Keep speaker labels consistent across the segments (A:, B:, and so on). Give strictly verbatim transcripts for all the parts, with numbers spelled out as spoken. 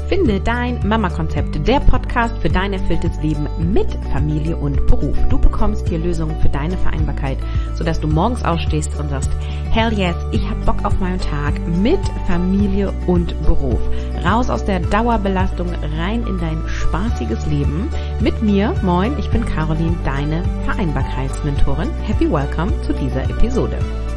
A: Finde dein Mama-Konzept, der Podcast für dein erfülltes Leben mit Familie und Beruf. Du bekommst hier Lösungen für deine Vereinbarkeit, sodass du morgens aufstehst und sagst, hell yes, ich hab Bock auf meinen Tag mit Familie und Beruf. Raus aus der Dauerbelastung, rein in dein spaßiges Leben. Mit mir, moin, ich bin Caroline, deine Vereinbarkeitsmentorin. Happy welcome zu dieser Episode.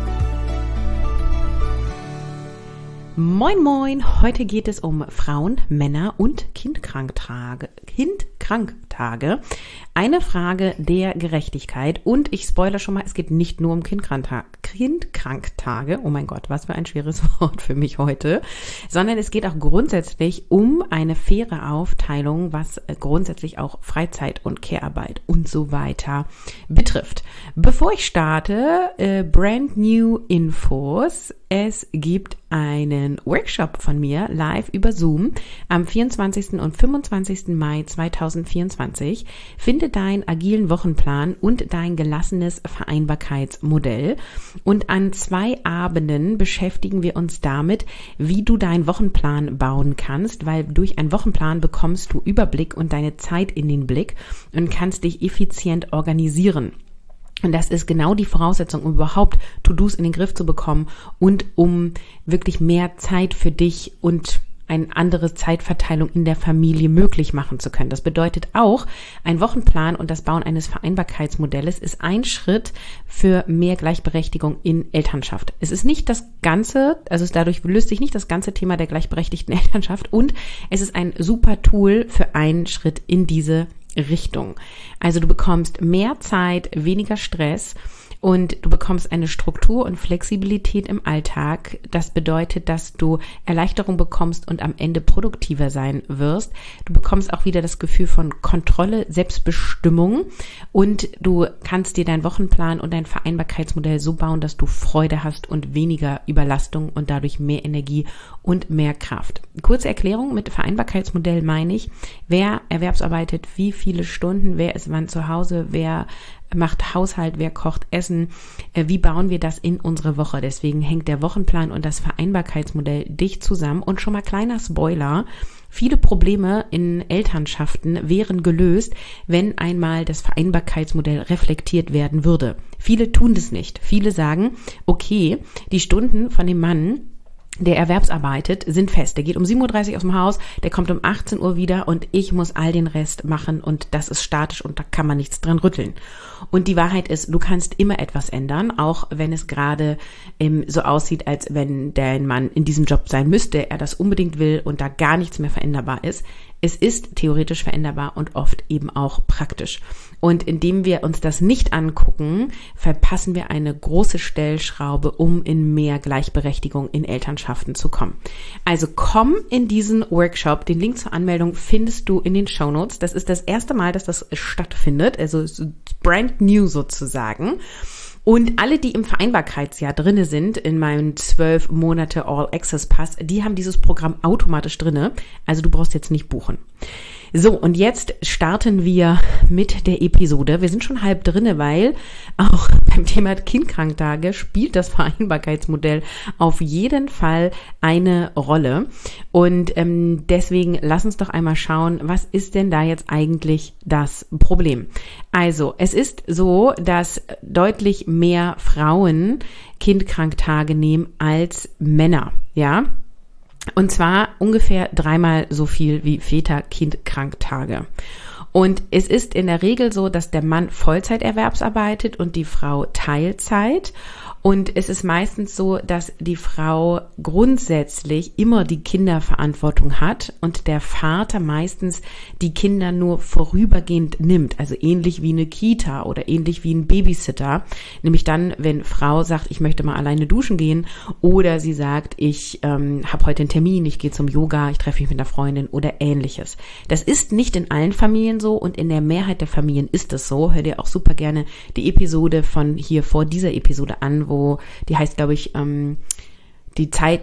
A: Moin moin, heute geht es um Frauen, Männer und Kindkranktage. Kindkranktage. Eine Frage der Gerechtigkeit und ich spoilere schon mal, es geht nicht nur um Kindkranktage, Kindkranktage, oh mein Gott, was für ein schweres Wort für mich heute, sondern es geht auch grundsätzlich um eine faire Aufteilung, was grundsätzlich auch Freizeit und Care-Arbeit und so weiter betrifft. Bevor ich starte, äh, brand new Infos. Es gibt einen Workshop von mir live über Zoom am vierundzwanzigsten und fünfundzwanzigsten Mai zweitausendvierundzwanzig. Finde deinen agilen Wochenplan und dein gelassenes Vereinbarkeitsmodell. Und an zwei Abenden beschäftigen wir uns damit, wie du deinen Wochenplan bauen kannst, weil durch einen Wochenplan bekommst du Überblick und deine Zeit in den Blick und kannst dich effizient organisieren. Und das ist genau die Voraussetzung, um überhaupt To-Dos in den Griff zu bekommen und um wirklich mehr Zeit für dich und eine andere Zeitverteilung in der Familie möglich machen zu können. Das bedeutet auch, ein Wochenplan und das Bauen eines Vereinbarkeitsmodells ist ein Schritt für mehr Gleichberechtigung in Elternschaft. Es ist nicht das ganze, also dadurch löst sich nicht das ganze Thema der gleichberechtigten Elternschaft und es ist ein super Tool für einen Schritt in diese Richtung. Also du bekommst mehr Zeit, weniger Stress und du bekommst eine Struktur und Flexibilität im Alltag. Das bedeutet, dass du Erleichterung bekommst und am Ende produktiver sein wirst. Du bekommst auch wieder das Gefühl von Kontrolle, Selbstbestimmung und du kannst dir deinen Wochenplan und dein Vereinbarkeitsmodell so bauen, dass du Freude hast und weniger Überlastung und dadurch mehr Energie und mehr Kraft. Kurze Erklärung, mit Vereinbarkeitsmodell meine ich, wer erwerbsarbeitet, wie viele Stunden, wer ist wann zu Hause, wer macht Haushalt, wer kocht Essen, wie bauen wir das in unsere Woche. Deswegen hängt der Wochenplan und das Vereinbarkeitsmodell dicht zusammen. Und schon mal kleiner Spoiler, viele Probleme in Elternschaften wären gelöst, wenn einmal das Vereinbarkeitsmodell reflektiert werden würde. Viele tun das nicht. Viele sagen, okay, die Stunden von dem Mann, der erwerbsarbeitet, sind fest. Der geht um sieben Uhr dreißig aus dem Haus, der kommt um achtzehn Uhr wieder und ich muss all den Rest machen und das ist statisch und da kann man nichts dran rütteln. Und die Wahrheit ist, du kannst immer etwas ändern, auch wenn es gerade ähm, so aussieht, als wenn der Mann in diesem Job sein müsste, er das unbedingt will und da gar nichts mehr veränderbar ist. Es ist theoretisch veränderbar und oft eben auch praktisch. Und indem wir uns das nicht angucken, verpassen wir eine große Stellschraube, um in mehr Gleichberechtigung in Elternschaften zu kommen. Also komm in diesen Workshop. Den Link zur Anmeldung findest du in den Shownotes. Das ist das erste Mal, dass das stattfindet. Also brand new sozusagen. Und alle, die im Vereinbarkeitsjahr drinne sind, in meinem zwölf Monate All-Access-Pass, die haben dieses Programm automatisch drinne. Also du brauchst jetzt nicht buchen. So, und jetzt starten wir mit der Episode. Wir sind schon halb drinne, weil auch beim Thema Kindkranktage spielt das Vereinbarkeitsmodell auf jeden Fall eine Rolle. Und ähm, deswegen lass uns doch einmal schauen, was ist denn da jetzt eigentlich das Problem? Also, es ist so, dass deutlich mehr Frauen Kindkranktage nehmen als Männer, ja? Und zwar ungefähr dreimal so viel wie Väter-Kind-Kranktage. Und es ist in der Regel so, dass der Mann Vollzeiterwerbsarbeitet und die Frau Teilzeit. Und es ist meistens so, dass die Frau grundsätzlich immer die Kinderverantwortung hat und der Vater meistens die Kinder nur vorübergehend nimmt. Also ähnlich wie eine Kita oder ähnlich wie ein Babysitter. Nämlich dann, wenn Frau sagt, ich möchte mal alleine duschen gehen oder sie sagt, ich ähm, habe heute einen Termin, ich gehe zum Yoga, ich treffe mich mit einer Freundin oder ähnliches. Das ist nicht in allen Familien so und in der Mehrheit der Familien ist es so. Hör dir auch super gerne die Episode von hier vor dieser Episode an, wo die heißt, glaube ich, ähm, die Zeit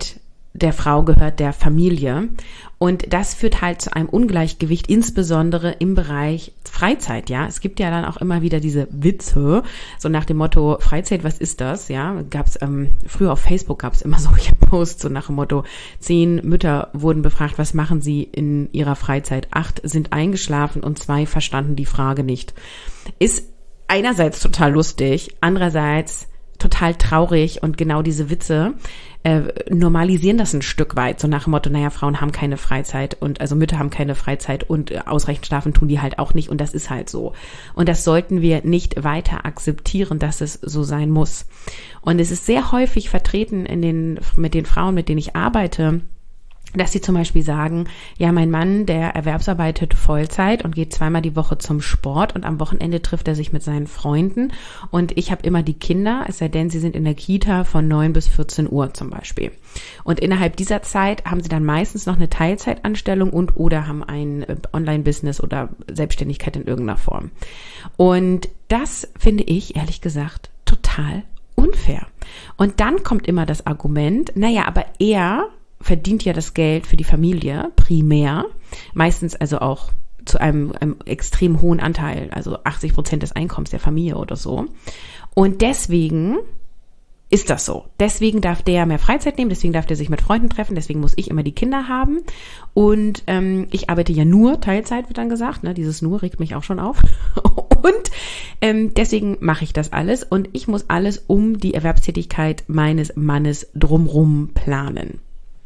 A: der Frau gehört der Familie. Und das führt halt zu einem Ungleichgewicht, insbesondere im Bereich Freizeit, ja. Es gibt ja dann auch immer wieder diese Witze, so nach dem Motto, Freizeit, was ist das, ja. Gab's, ähm, früher auf Facebook gab's immer solche Posts, so nach dem Motto, zehn Mütter wurden befragt, was machen sie in ihrer Freizeit? Acht sind eingeschlafen und zwei verstanden die Frage nicht. Ist einerseits total lustig, andererseits total traurig, und genau diese Witze äh, normalisieren das ein Stück weit, so nach dem Motto, naja, Frauen haben keine Freizeit und also Mütter haben keine Freizeit und äh, ausreichend schlafen tun die halt auch nicht, und das ist halt so. Und das sollten wir nicht weiter akzeptieren, dass es so sein muss. Und es ist sehr häufig vertreten in den mit den Frauen, mit denen ich arbeite, dass sie zum Beispiel sagen, ja, mein Mann, der erwerbsarbeitet Vollzeit und geht zweimal die Woche zum Sport und am Wochenende trifft er sich mit seinen Freunden und ich habe immer die Kinder, es sei denn, sie sind in der Kita von neun bis vierzehn Uhr zum Beispiel. Und innerhalb dieser Zeit haben sie dann meistens noch eine Teilzeitanstellung und oder haben ein Online-Business oder Selbstständigkeit in irgendeiner Form. Und das finde ich, ehrlich gesagt, total unfair. Und dann kommt immer das Argument, naja, aber er verdient ja das Geld für die Familie primär, meistens also auch zu einem, einem extrem hohen Anteil, also achtzig Prozent des Einkommens der Familie oder so. Und deswegen ist das so. Deswegen darf der mehr Freizeit nehmen, deswegen darf der sich mit Freunden treffen, deswegen muss ich immer die Kinder haben. Und ähm, ich arbeite ja nur Teilzeit, wird dann gesagt, ne? Dieses nur regt mich auch schon auf. Und ähm, deswegen mache ich das alles und ich muss alles um die Erwerbstätigkeit meines Mannes drumrum planen.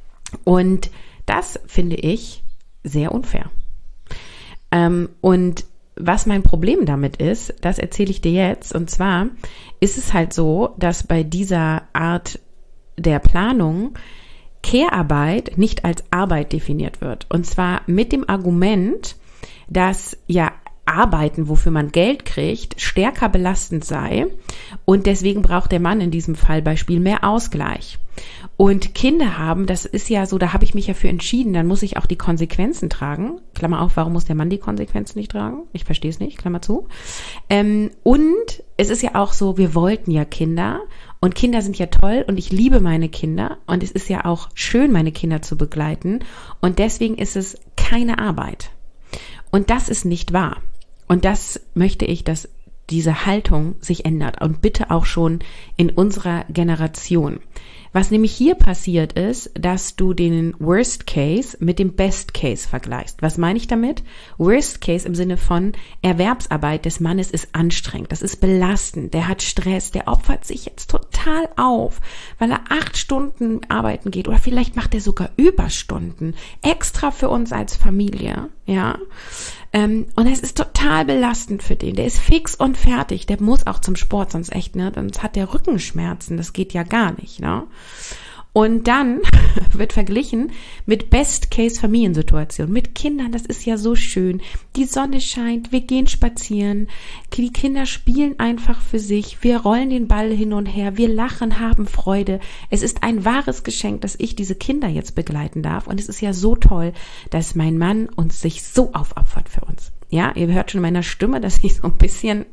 A: Und das finde ich sehr unfair. Ähm, und was mein Problem damit ist, das erzähle ich dir jetzt. Und zwar ist es halt so, dass bei dieser Art der Planung Care-Arbeit nicht als Arbeit definiert wird. Und zwar mit dem Argument, dass ja Arbeiten, wofür man Geld kriegt, stärker belastend sei. Und deswegen braucht der Mann in diesem Fallbeispiel mehr Ausgleich. Und Kinder haben, das ist ja so, da habe ich mich ja für entschieden, dann muss ich auch die Konsequenzen tragen. Klammer auf, warum muss der Mann die Konsequenzen nicht tragen? Ich verstehe es nicht, Klammer zu. Ähm, und es ist ja auch so, wir wollten ja Kinder und Kinder sind ja toll und ich liebe meine Kinder und es ist ja auch schön, meine Kinder zu begleiten und deswegen ist es keine Arbeit. Und das ist nicht wahr. Und das möchte ich, dass diese Haltung sich ändert und bitte auch schon in unserer Generation. Was nämlich hier passiert ist, dass du den Worst Case mit dem Best Case vergleichst. Was meine ich damit? Worst Case im Sinne von Erwerbsarbeit des Mannes ist anstrengend, das ist belastend, der hat Stress, der opfert sich jetzt total auf, weil er acht Stunden arbeiten geht oder vielleicht macht er sogar Überstunden, extra für uns als Familie, ja. Ähm, und es ist total belastend für den. Der ist fix und fertig. Der muss auch zum Sport, sonst echt, ne? Sonst hat der Rückenschmerzen. Das geht ja gar nicht, ne? Und dann wird verglichen mit Best-Case-Familiensituation, mit Kindern, das ist ja so schön. Die Sonne scheint, wir gehen spazieren, die Kinder spielen einfach für sich, wir rollen den Ball hin und her, wir lachen, haben Freude. Es ist ein wahres Geschenk, dass ich diese Kinder jetzt begleiten darf und es ist ja so toll, dass mein Mann uns sich so aufopfert für uns. Ja, ihr hört schon in meiner Stimme, dass ich so ein bisschen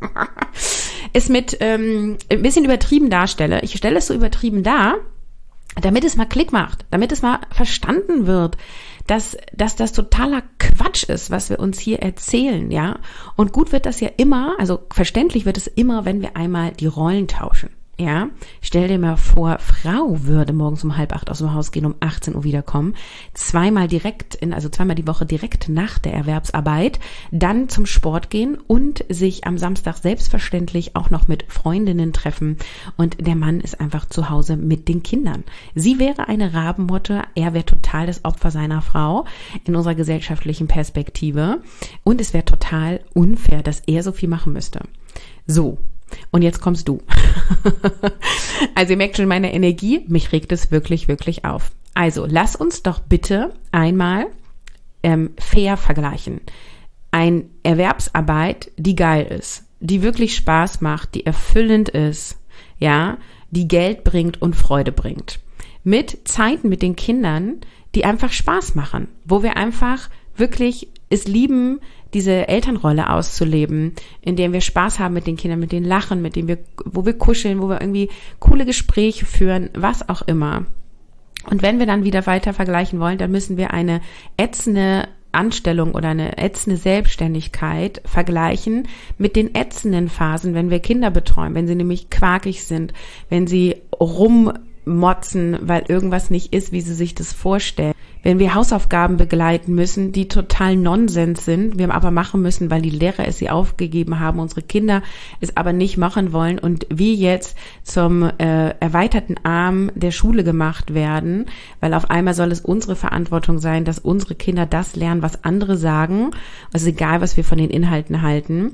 A: es mit ähm, ein bisschen übertrieben darstelle. Ich stelle es so übertrieben dar, damit es mal Klick macht, damit es mal verstanden wird, dass, dass das totaler Quatsch ist, was wir uns hier erzählen, ja. Und gut wird das ja immer, also verständlich wird es immer, wenn wir einmal die Rollen tauschen. Ja, stell dir mal vor, Frau würde morgens um halb acht aus dem Haus gehen, um achtzehn Uhr wiederkommen, zweimal direkt, in, also zweimal die Woche direkt nach der Erwerbsarbeit, dann zum Sport gehen und sich am Samstag selbstverständlich auch noch mit Freundinnen treffen und der Mann ist einfach zu Hause mit den Kindern. Sie wäre eine Rabenmutter, er wäre total das Opfer seiner Frau in unserer gesellschaftlichen Perspektive und es wäre total unfair, dass er so viel machen müsste. So. Und jetzt kommst du. Also ihr merkt schon meine Energie, mich regt es wirklich, wirklich auf. Also lass uns doch bitte einmal ähm, fair vergleichen. Eine Erwerbsarbeit, die geil ist, die wirklich Spaß macht, die erfüllend ist, ja, die Geld bringt und Freude bringt. Mit Zeiten mit den Kindern, die einfach Spaß machen, wo wir einfach wirklich es lieben, diese Elternrolle auszuleben, in der wir Spaß haben mit den Kindern, mit denen lachen, mit denen wir, wo wir kuscheln, wo wir irgendwie coole Gespräche führen, was auch immer. Und wenn wir dann wieder weiter vergleichen wollen, dann müssen wir eine ätzende Anstellung oder eine ätzende Selbstständigkeit vergleichen mit den ätzenden Phasen, wenn wir Kinder betreuen, wenn sie nämlich quakig sind, wenn sie rummotzen, weil irgendwas nicht ist, wie sie sich das vorstellen. Wenn wir Hausaufgaben begleiten müssen, die total Nonsens sind, wir aber machen müssen, weil die Lehrer es sie aufgegeben haben, unsere Kinder es aber nicht machen wollen und wir jetzt zum äh, erweiterten Arm der Schule gemacht werden, weil auf einmal soll es unsere Verantwortung sein, dass unsere Kinder das lernen, was andere sagen, also egal, was wir von den Inhalten halten.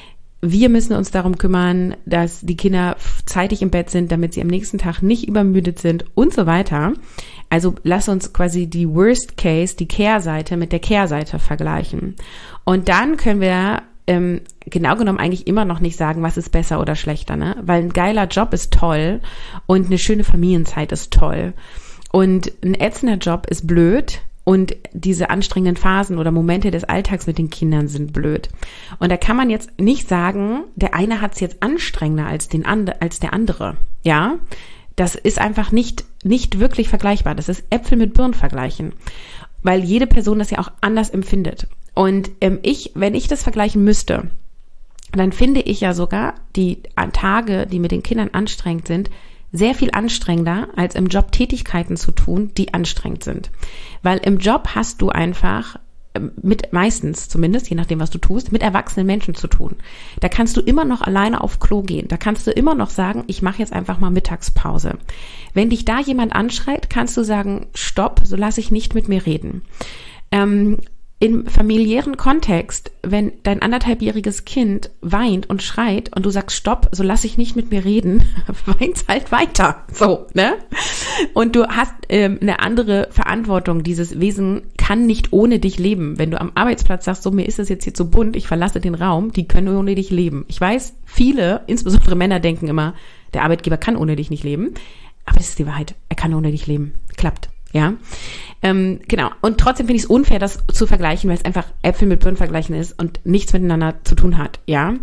A: Wir müssen uns darum kümmern, dass die Kinder zeitig im Bett sind, damit sie am nächsten Tag nicht übermüdet sind und so weiter. Also lass uns quasi die Worst Case, die Kehrseite mit der Kehrseite vergleichen. Und dann können wir ähm, genau genommen eigentlich immer noch nicht sagen, was ist besser oder schlechter, ne? Weil ein geiler Job ist toll und eine schöne Familienzeit ist toll. Und ein ätzender Job ist blöd. Und diese anstrengenden Phasen oder Momente des Alltags mit den Kindern sind blöd. Und da kann man jetzt nicht sagen, der eine hat es jetzt anstrengender als, den and- als der andere. Ja, das ist einfach nicht, nicht wirklich vergleichbar. Das ist Äpfel mit Birnen vergleichen. Weil jede Person das ja auch anders empfindet. Und ähm, ich, wenn ich das vergleichen müsste, dann finde ich ja sogar die Tage, die mit den Kindern anstrengend sind, sehr viel anstrengender, als im Job Tätigkeiten zu tun, die anstrengend sind. Weil im Job hast du einfach mit, meistens zumindest, je nachdem, was du tust, mit erwachsenen Menschen zu tun. Da kannst du immer noch alleine auf Klo gehen. Da kannst du immer noch sagen, ich mache jetzt einfach mal Mittagspause. Wenn dich da jemand anschreit, kannst du sagen, stopp, so lasse ich nicht mit mir reden. Ähm, Im familiären Kontext, wenn dein anderthalbjähriges Kind weint und schreit und du sagst, stopp, so lass ich nicht mit mir reden, weint's halt weiter. So, ne? Und du hast ähm, eine andere Verantwortung. Dieses Wesen kann nicht ohne dich leben. Wenn du am Arbeitsplatz sagst, so, mir ist es jetzt hier zu bunt, ich verlasse den Raum, die können ohne dich leben. Ich weiß, viele, insbesondere Männer, denken immer, der Arbeitgeber kann ohne dich nicht leben. Aber das ist die Wahrheit. Er kann ohne dich leben. Klappt. Ja, ähm, genau. Und trotzdem finde ich es unfair, das zu vergleichen, weil es einfach Äpfel mit Birnen vergleichen ist und nichts miteinander zu tun hat. Ja,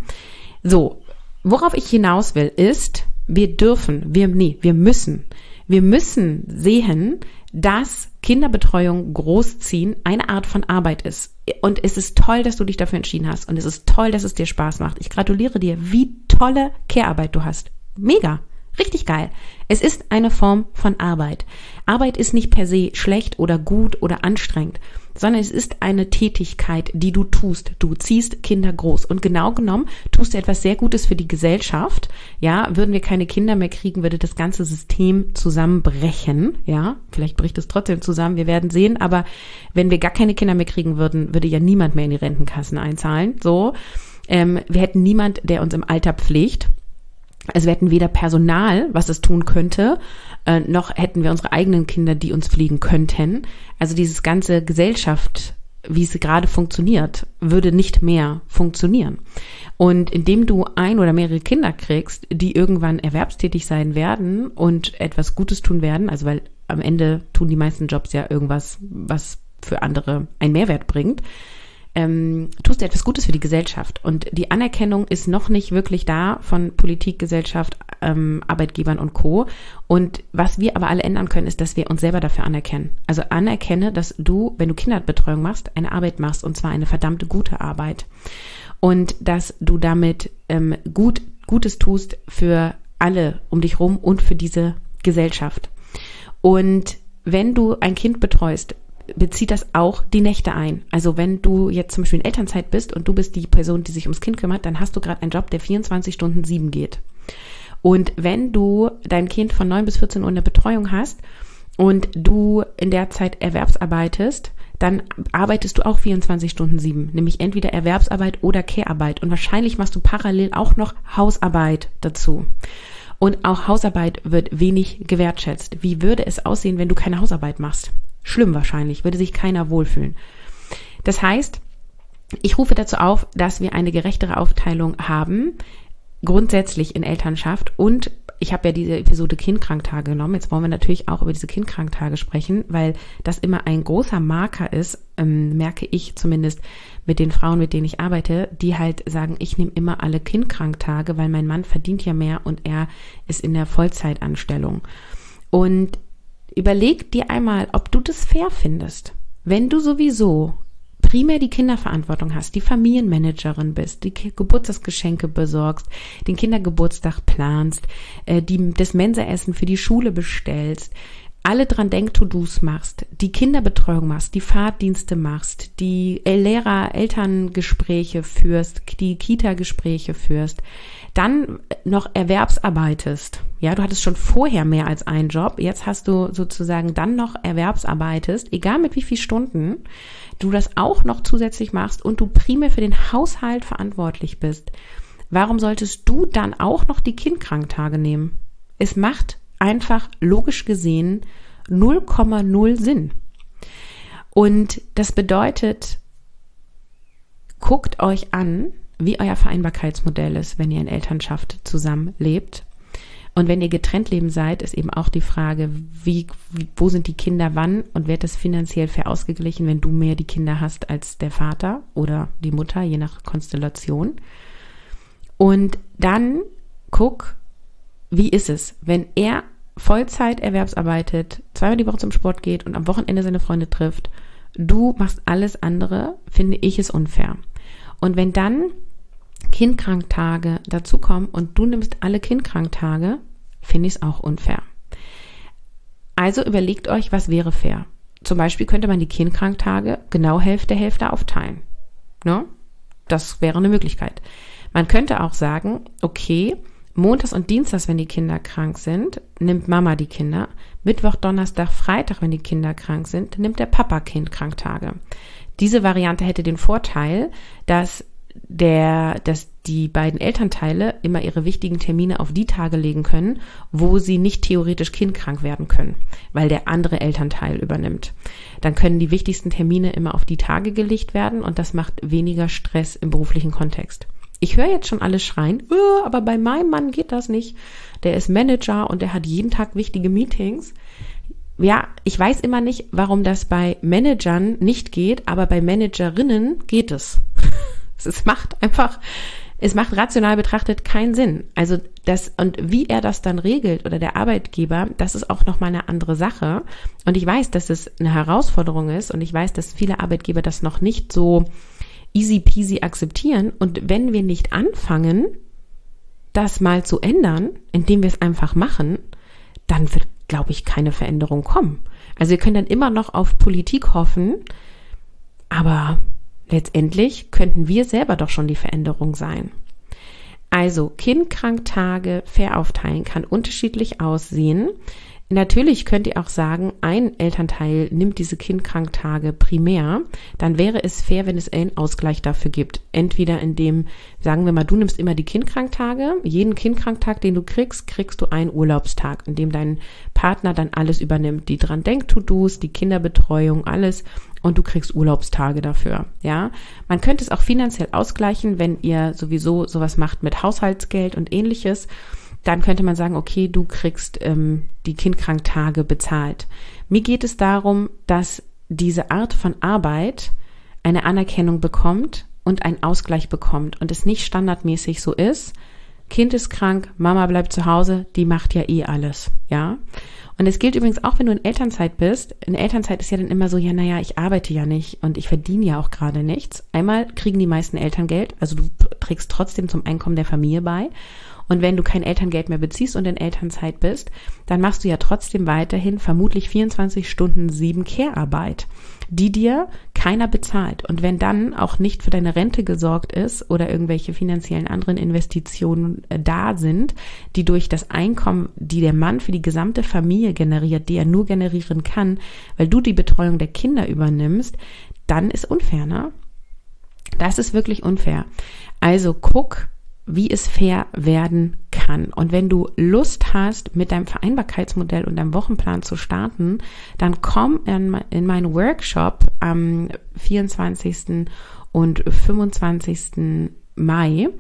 A: so. Worauf ich hinaus will, ist, wir dürfen, wir, nee, wir müssen, wir müssen sehen, dass Kinderbetreuung, Großziehen eine Art von Arbeit ist. Und es ist toll, dass du dich dafür entschieden hast. Und es ist toll, dass es dir Spaß macht. Ich gratuliere dir, wie tolle Care-Arbeit du hast. Mega. Richtig geil. Es ist eine Form von Arbeit. Arbeit ist nicht per se schlecht oder gut oder anstrengend, sondern es ist eine Tätigkeit, die du tust. Du ziehst Kinder groß und genau genommen tust du etwas sehr Gutes für die Gesellschaft. Ja, würden wir keine Kinder mehr kriegen, würde das ganze System zusammenbrechen. Ja, vielleicht bricht es trotzdem zusammen, wir werden sehen, aber wenn wir gar keine Kinder mehr kriegen würden, würde ja niemand mehr in die Rentenkassen einzahlen. So, ähm, wir hätten niemand, der uns im Alter pflegt. Also wir hätten weder Personal, was es tun könnte, äh, noch hätten wir unsere eigenen Kinder, die uns pflegen könnten. Also dieses ganze Gesellschaft, wie es gerade funktioniert, würde nicht mehr funktionieren. Und indem du ein oder mehrere Kinder kriegst, die irgendwann erwerbstätig sein werden und etwas Gutes tun werden, also weil am Ende tun die meisten Jobs ja irgendwas, was für andere einen Mehrwert bringt, Ähm, tust du etwas Gutes für die Gesellschaft. Und die Anerkennung ist noch nicht wirklich da von Politik, Gesellschaft, ähm, Arbeitgebern und Co. Und was wir aber alle ändern können, ist, dass wir uns selber dafür anerkennen. Also anerkenne, dass du, wenn du Kinderbetreuung machst, eine Arbeit machst und zwar eine verdammte gute Arbeit. Und dass du damit ähm, gut, Gutes tust für alle um dich rum und für diese Gesellschaft. Und wenn du ein Kind betreust, bezieht das auch die Nächte ein. Also wenn du jetzt zum Beispiel in Elternzeit bist und du bist die Person, die sich ums Kind kümmert, dann hast du gerade einen Job, der vierundzwanzig Stunden sieben geht. Und wenn du dein Kind von neun bis vierzehn Uhr in der Betreuung hast und du in der Zeit erwerbsarbeitest, dann arbeitest du auch vierundzwanzig Stunden sieben, nämlich entweder Erwerbsarbeit oder Care-Arbeit. Und wahrscheinlich machst du parallel auch noch Hausarbeit dazu. Und auch Hausarbeit wird wenig gewertschätzt. Wie würde es aussehen, wenn du keine Hausarbeit machst? Schlimm wahrscheinlich, würde sich keiner wohlfühlen. Das heißt, ich rufe dazu auf, dass wir eine gerechtere Aufteilung haben, grundsätzlich in Elternschaft. Und ich habe ja diese Episode Kindkranktage genommen. Jetzt wollen wir natürlich auch über diese Kindkranktage sprechen, weil das immer ein großer Marker ist, ähm, merke ich zumindest mit den Frauen, mit denen ich arbeite, die halt sagen, ich nehme immer alle Kindkranktage, weil mein Mann verdient ja mehr und er ist in der Vollzeitanstellung. Und Überleg dir einmal, ob du das fair findest, wenn du sowieso primär die Kinderverantwortung hast, die Familienmanagerin bist, die Geburtstagsgeschenke besorgst, den Kindergeburtstag planst, äh, die, das Mensaessen für die Schule bestellst, alle dran Denk-To-Dos machst, die Kinderbetreuung machst, die Fahrtdienste machst, die Lehrer-Elterngespräche führst, die Kita-Gespräche führst, dann noch erwerbsarbeitest. Ja, du hattest schon vorher mehr als einen Job, jetzt hast du sozusagen dann noch erwerbsarbeitest, egal mit wie vielen Stunden, du das auch noch zusätzlich machst und du primär für den Haushalt verantwortlich bist. Warum solltest du dann auch noch die Kindkranktage nehmen? Es macht einfach logisch gesehen null Komma null Sinn. Und das bedeutet, guckt euch an, wie euer Vereinbarkeitsmodell ist, wenn ihr in Elternschaft zusammenlebt. Und wenn ihr getrennt leben seid, ist eben auch die Frage, wie, wie, wo sind die Kinder wann und wird das finanziell fair ausgeglichen, wenn du mehr die Kinder hast als der Vater oder die Mutter, je nach Konstellation. Und dann guck, wie ist es, wenn er Vollzeit erwerbsarbeitet, zweimal die Woche zum Sport geht und am Wochenende seine Freunde trifft, du machst alles andere, finde ich es unfair. Und wenn dann Kindkranktage dazukommen und du nimmst alle Kindkranktage, finde ich es auch unfair. Also überlegt euch, was wäre fair. Zum Beispiel könnte man die Kindkranktage genau Hälfte, Hälfte aufteilen. Ne? Das wäre eine Möglichkeit. Man könnte auch sagen, okay, Montags und Dienstags, wenn die Kinder krank sind, nimmt Mama die Kinder. Mittwoch, Donnerstag, Freitag, wenn die Kinder krank sind, nimmt der Papa Kindkranktage. Diese Variante hätte den Vorteil, dass der, dass die beiden Elternteile immer ihre wichtigen Termine auf die Tage legen können, wo sie nicht theoretisch kindkrank werden können, weil der andere Elternteil übernimmt. Dann können die wichtigsten Termine immer auf die Tage gelegt werden und das macht weniger Stress im beruflichen Kontext. Ich höre jetzt schon alle schreien, oh, aber bei meinem Mann geht das nicht. Der ist Manager und der hat jeden Tag wichtige Meetings. Ja, ich weiß immer nicht, warum das bei Managern nicht geht, aber bei Managerinnen geht es. Es macht einfach, es macht rational betrachtet keinen Sinn. Also das, und wie er das dann regelt oder der Arbeitgeber, das ist auch nochmal eine andere Sache. Und ich weiß, dass es eine Herausforderung ist und ich weiß, dass viele Arbeitgeber das noch nicht so easy peasy akzeptieren. Und wenn wir nicht anfangen, das mal zu ändern, indem wir es einfach machen, dann wird, glaube ich, keine Veränderung kommen. Also wir können dann immer noch auf Politik hoffen, aber letztendlich könnten wir selber doch schon die Veränderung sein. Also Kindkranktage fair aufteilen kann unterschiedlich aussehen. Natürlich könnt ihr auch sagen, ein Elternteil nimmt diese Kindkranktage primär, dann wäre es fair, wenn es einen Ausgleich dafür gibt. Entweder indem, sagen wir mal, du nimmst immer die Kindkranktage, jeden Kindkranktag, den du kriegst, kriegst du einen Urlaubstag, in dem dein Partner dann alles übernimmt, die dran Denk-To-Dos, die Kinderbetreuung, alles, und du kriegst Urlaubstage dafür, ja. Man könnte es auch finanziell ausgleichen, wenn ihr sowieso sowas macht mit Haushaltsgeld und ähnliches. Dann könnte man sagen, okay, du kriegst ähm, die Kindkranktage bezahlt. Mir geht es darum, dass diese Art von Arbeit eine Anerkennung bekommt und einen Ausgleich bekommt und es nicht standardmäßig so ist, Kind ist krank, Mama bleibt zu Hause, die macht ja eh alles, ja. Und es gilt übrigens auch, wenn du in Elternzeit bist. In Elternzeit ist ja dann immer so, ja, naja, ich arbeite ja nicht und ich verdiene ja auch gerade nichts. Einmal kriegen die meisten Eltern Geld, also du trägst trotzdem zum Einkommen der Familie bei. Und wenn du kein Elterngeld mehr beziehst und in Elternzeit bist, dann machst du ja trotzdem weiterhin vermutlich vierundzwanzig Stunden sieben Care-Arbeit, die dir keiner bezahlt. Und wenn dann auch nicht für deine Rente gesorgt ist oder irgendwelche finanziellen anderen Investitionen äh, da sind, die durch das Einkommen, die der Mann für die gesamte Familie generiert, die er nur generieren kann, weil du die Betreuung der Kinder übernimmst, dann ist unfair, ne? Das ist wirklich unfair. Also guck, wie es fair werden kann. Und wenn du Lust hast, mit deinem Vereinbarkeitsmodell und deinem Wochenplan zu starten, dann komm in, in meinen Workshop am vierundzwanzigsten und fünfundzwanzigsten Mai.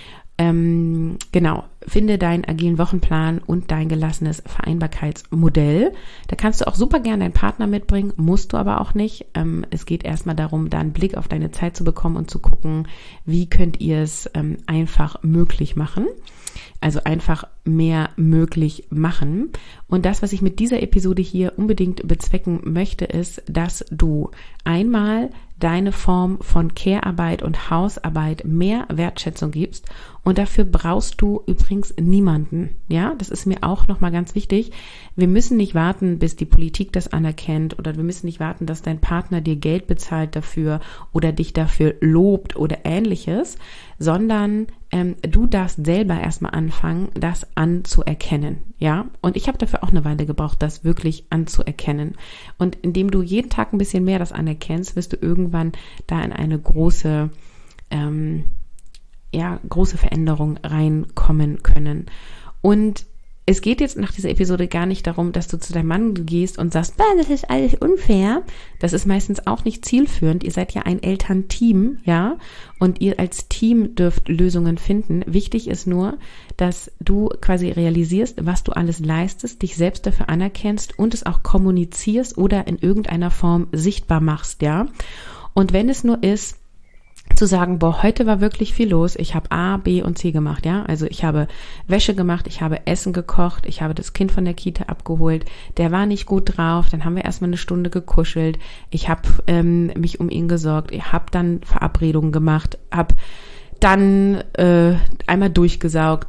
A: Ähm, genau, finde deinen agilen Wochenplan und dein gelassenes Vereinbarkeitsmodell. Da kannst du auch super gerne deinen Partner mitbringen, musst du aber auch nicht. Ähm, es geht erstmal darum, da einen Blick auf deine Zeit zu bekommen und zu gucken, wie könnt ihr es ähm, einfach möglich machen. Also einfach mehr möglich machen. Und das, was ich mit dieser Episode hier unbedingt bezwecken möchte, ist, dass du einmal deine Form von Care-Arbeit und Hausarbeit mehr Wertschätzung gibst. Und dafür brauchst du übrigens niemanden. Ja, das ist mir auch nochmal ganz wichtig. Wir müssen nicht warten, bis die Politik das anerkennt, oder wir müssen nicht warten, dass dein Partner dir Geld bezahlt dafür oder dich dafür lobt oder ähnliches, sondern ähm, du darfst selber erstmal anfangen, das anzuerkennen. Ja, und ich habe dafür auch eine Weile gebraucht, das wirklich anzuerkennen. Und indem du jeden Tag ein bisschen mehr das anerkennst, wirst du irgendwann da in eine große ähm, ja, große Veränderung reinkommen können. Und es geht jetzt nach dieser Episode gar nicht darum, dass du zu deinem Mann gehst und sagst, das ist alles unfair. Das ist meistens auch nicht zielführend. Ihr seid ja ein Elternteam, ja, und ihr als Team dürft Lösungen finden. Wichtig ist nur, dass du quasi realisierst, was du alles leistest, dich selbst dafür anerkennst und es auch kommunizierst oder in irgendeiner Form sichtbar machst, ja. Und wenn es nur ist, zu sagen, boah, heute war wirklich viel los, ich habe A, B und C gemacht, ja, also ich habe Wäsche gemacht, ich habe Essen gekocht, ich habe das Kind von der Kita abgeholt, der war nicht gut drauf, dann haben wir erstmal eine Stunde gekuschelt, ich habe ähm, mich um ihn gesorgt, ich habe dann Verabredungen gemacht, habe dann äh, einmal durchgesaugt,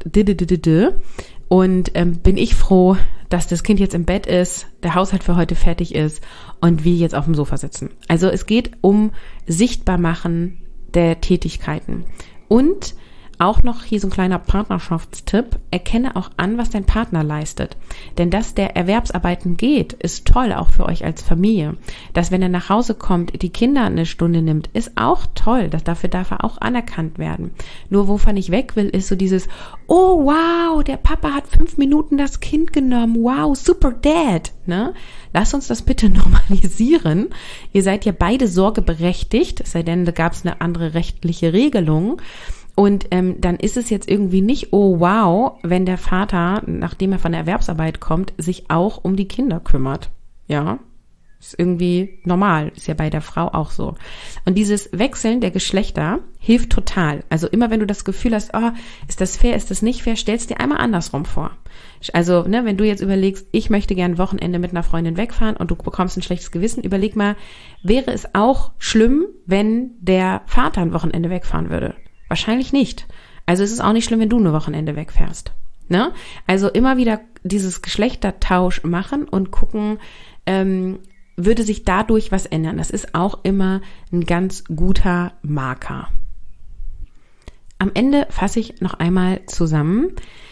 A: und ähm, bin ich froh, dass das Kind jetzt im Bett ist, der Haushalt für heute fertig ist und wir jetzt auf dem Sofa sitzen. Also es geht um Sichtbarmachen der Tätigkeiten. Und auch noch hier so ein kleiner Partnerschaftstipp: Erkenne auch an, was dein Partner leistet. Denn dass der Erwerbsarbeiten geht, ist toll, auch für euch als Familie. Dass, wenn er nach Hause kommt, die Kinder eine Stunde nimmt, ist auch toll. Das, dafür darf er auch anerkannt werden. Nur wovon ich weg will, ist so dieses, oh wow, der Papa hat fünf Minuten das Kind genommen. Wow, super Dad. Ne? Lass uns das bitte normalisieren. Ihr seid ja beide sorgeberechtigt, es sei denn, da gab es eine andere rechtliche Regelung. Und ähm, dann ist es jetzt irgendwie nicht, oh wow, wenn der Vater, nachdem er von der Erwerbsarbeit kommt, sich auch um die Kinder kümmert. Ja, ist irgendwie normal, ist ja bei der Frau auch so. Und dieses Wechseln der Geschlechter hilft total. Also immer, wenn du das Gefühl hast, oh, ist das fair, ist das nicht fair, stellst dir einmal andersrum vor. Also, ne, wenn du jetzt überlegst, ich möchte gern ein Wochenende mit einer Freundin wegfahren und du bekommst ein schlechtes Gewissen, überleg mal, wäre es auch schlimm, wenn der Vater ein Wochenende wegfahren würde? Wahrscheinlich nicht. Also es ist auch nicht schlimm, wenn du ein Wochenende wegfährst. Ne? Also immer wieder dieses Geschlechtertausch machen und gucken, ähm, würde sich dadurch was ändern. Das ist auch immer ein ganz guter Marker. Am Ende fasse ich noch einmal zusammen.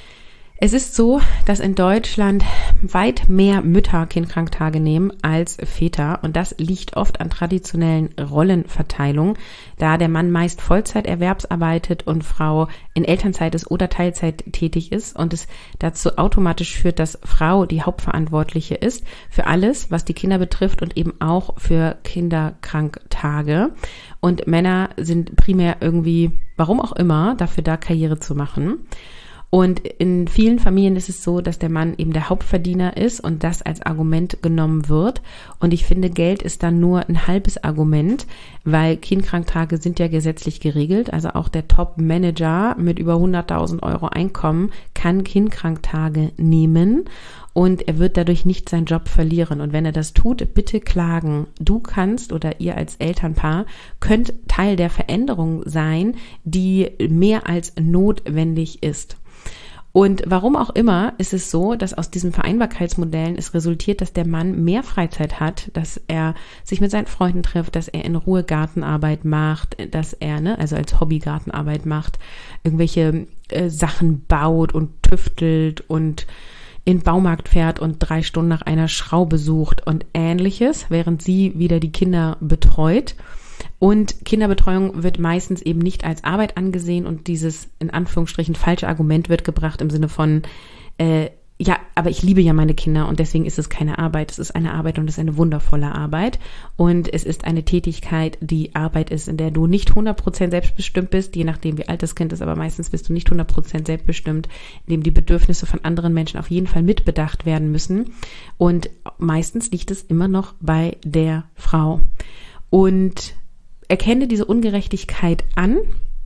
A: Es ist so, dass in Deutschland weit mehr Mütter Kindkranktage nehmen als Väter, und das liegt oft an traditionellen Rollenverteilungen, da der Mann meist Vollzeit erwerbsarbeitet und Frau in Elternzeit ist oder Teilzeit tätig ist und es dazu automatisch führt, dass Frau die Hauptverantwortliche ist für alles, was die Kinder betrifft und eben auch für Kinderkranktage. Und Männer sind primär irgendwie, warum auch immer, dafür da Karriere zu machen. Und in vielen Familien ist es so, dass der Mann eben der Hauptverdiener ist und das als Argument genommen wird. Und ich finde, Geld ist dann nur ein halbes Argument, weil Kindkranktage sind ja gesetzlich geregelt. Also auch der Top-Manager mit über hunderttausend Euro Einkommen kann Kindkranktage nehmen und er wird dadurch nicht seinen Job verlieren. Und wenn er das tut, bitte klagen. Du kannst oder ihr als Elternpaar könnt Teil der Veränderung sein, die mehr als notwendig ist. Und warum auch immer ist es so, dass aus diesen Vereinbarkeitsmodellen es resultiert, dass der Mann mehr Freizeit hat, dass er sich mit seinen Freunden trifft, dass er in Ruhe Gartenarbeit macht, dass er, ne, also als Hobby Gartenarbeit macht, irgendwelche äh, Sachen baut und tüftelt und in den Baumarkt fährt und drei Stunden nach einer Schraube sucht und Ähnliches, während sie wieder die Kinder betreut. Und Kinderbetreuung wird meistens eben nicht als Arbeit angesehen und dieses in Anführungsstrichen falsche Argument wird gebracht im Sinne von, äh, ja, aber ich liebe ja meine Kinder und deswegen ist es keine Arbeit. Es ist eine Arbeit und es ist eine wundervolle Arbeit und es ist eine Tätigkeit, die Arbeit ist, in der du nicht hundert Prozent selbstbestimmt bist, je nachdem wie alt das Kind ist, aber meistens bist du nicht hundert Prozent selbstbestimmt, in dem die Bedürfnisse von anderen Menschen auf jeden Fall mitbedacht werden müssen und meistens liegt es immer noch bei der Frau. Und erkenne diese Ungerechtigkeit an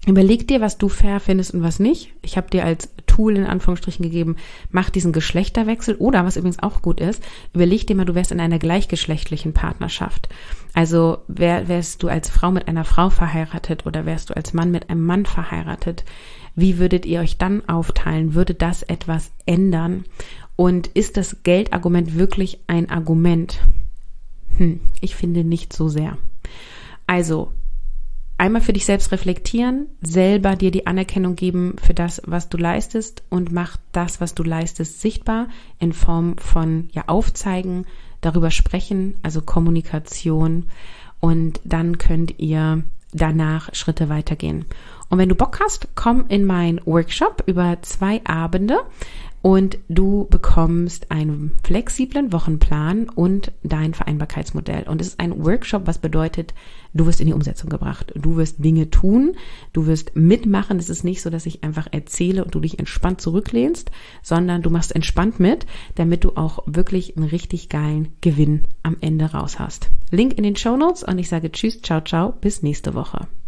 A: Überleg dir, was du fair findest und was nicht. Ich habe dir als Tool in Anführungsstrichen gegeben, mach diesen Geschlechterwechsel oder, was übrigens auch gut ist, überleg dir mal, du wärst in einer gleichgeschlechtlichen Partnerschaft. Also wär, wärst du als Frau mit einer Frau verheiratet oder wärst du als Mann mit einem Mann verheiratet? Wie würdet ihr euch dann aufteilen? Würde das etwas ändern? Und ist das Geldargument wirklich ein Argument? Hm, ich finde nicht so sehr. Also, einmal für dich selbst reflektieren, selber dir die Anerkennung geben für das, was du leistest und mach das, was du leistest, sichtbar in Form von ja aufzeigen, darüber sprechen, also Kommunikation und dann könnt ihr danach Schritte weitergehen. Und wenn du Bock hast, komm in meinen Workshop über zwei Abende und du bekommst einen flexiblen Wochenplan und dein Vereinbarkeitsmodell. Und es ist ein Workshop, was bedeutet, du wirst in die Umsetzung gebracht. Du wirst Dinge tun, du wirst mitmachen. Es ist nicht so, dass ich einfach erzähle und du dich entspannt zurücklehnst, sondern du machst entspannt mit, damit du auch wirklich einen richtig geilen Gewinn am Ende raus hast. Link in den Shownotes und ich sage tschüss, ciao, ciao, bis nächste Woche.